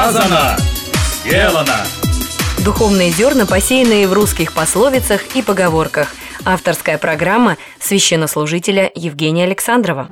Сказано, сделано. Духовные зерна, посеянные в русских пословицах и поговорках. Авторская программа священнослужителя Евгения Александрова.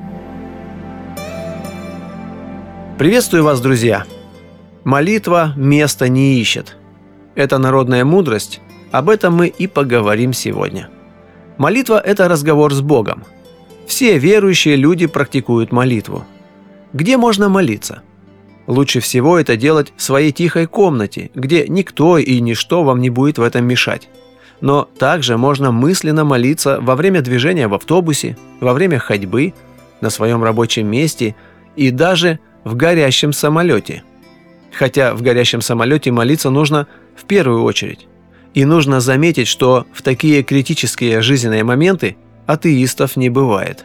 Приветствую вас, друзья! Молитва места не ищет. Это народная мудрость, об этом мы и поговорим сегодня. Молитва – это разговор с Богом. Все верующие люди практикуют молитву. Где можно молиться? Лучше всего это делать в своей тихой комнате, где никто и ничто вам не будет в этом мешать. Но также можно мысленно молиться во время движения в автобусе, во время ходьбы, на своем рабочем месте и даже в горящем самолете. Хотя в горящем самолете молиться нужно в первую очередь. И нужно заметить, что в такие критические жизненные моменты атеистов не бывает.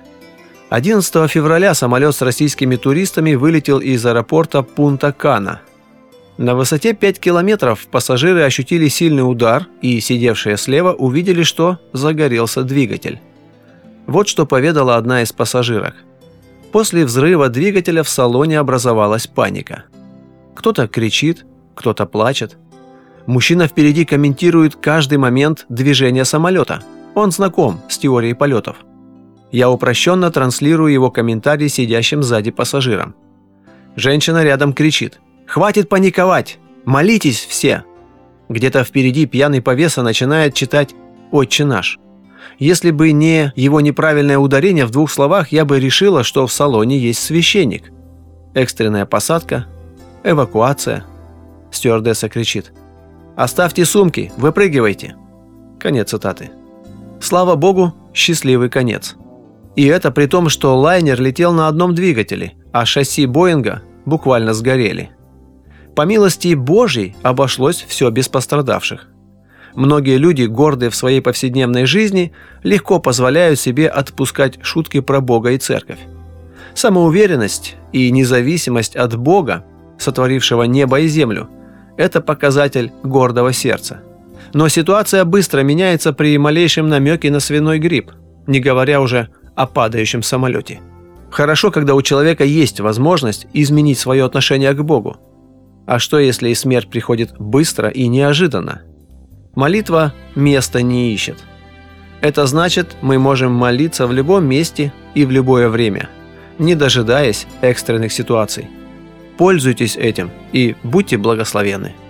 11 февраля самолет с российскими туристами вылетел из аэропорта Пунта-Кана. На высоте 5 километров пассажиры ощутили сильный удар и, сидевшие слева, увидели, что загорелся двигатель. Вот что поведала одна из пассажирок. После взрыва двигателя в салоне образовалась паника. Кто-то кричит, кто-то плачет. Мужчина впереди комментирует каждый момент движения самолета. Он знаком с теорией полетов. Я упрощенно транслирую его комментарий сидящим сзади пассажирам. Женщина рядом кричит: «Хватит паниковать! Молитесь все!» Где-то впереди пьяный повеса начинает читать «Отче наш». Если бы не его неправильное ударение в двух словах, я бы решила, что в салоне есть священник. Экстренная посадка, эвакуация. Стюардесса кричит: «Оставьте сумки, выпрыгивайте!» Конец цитаты. Слава Богу, счастливый конец. И это при том, что лайнер летел на одном двигателе, а шасси Боинга буквально сгорели. По милости Божьей обошлось все без пострадавших. Многие люди, гордые в своей повседневной жизни, легко позволяют себе отпускать шутки про Бога и церковь. Самоуверенность и независимость от Бога, сотворившего небо и землю, это показатель гордого сердца. Но ситуация быстро меняется при малейшем намеке на свиной грипп, не говоря уже о падающем самолете. Хорошо, когда у человека есть возможность изменить свое отношение к Богу. А что, если и смерть приходит быстро и неожиданно? Молитва места не ищет. Это значит, мы можем молиться в любом месте и в любое время, не дожидаясь экстренных ситуаций. Пользуйтесь этим и будьте благословенны.